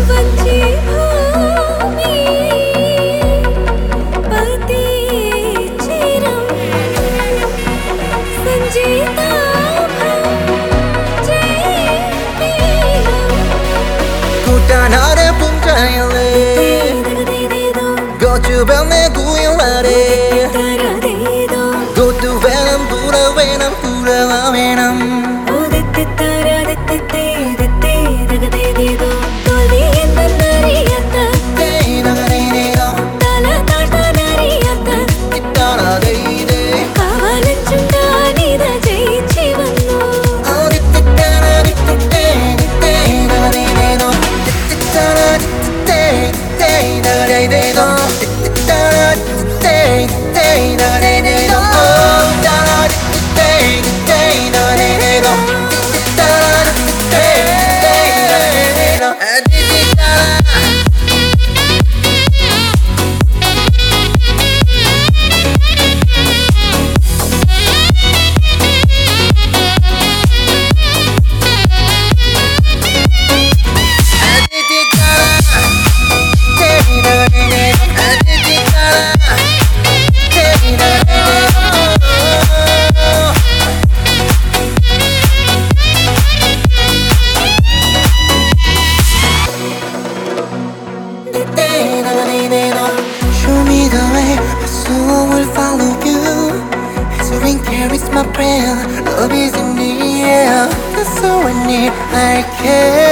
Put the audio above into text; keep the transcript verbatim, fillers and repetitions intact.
나를 puntaile gochubelne kuyalare gotu venam pura venam pura venam odette tara dette te dette dagade dedo toli enna nariyata dei nagare dedo tala tata nariyata ittana deide kavalachunda nida jeichi vannu odette tara dette te dette dagade dedo Show me the way, my soul will follow you. Answering carries my prayer. Love is in the air, that's all I need. I care.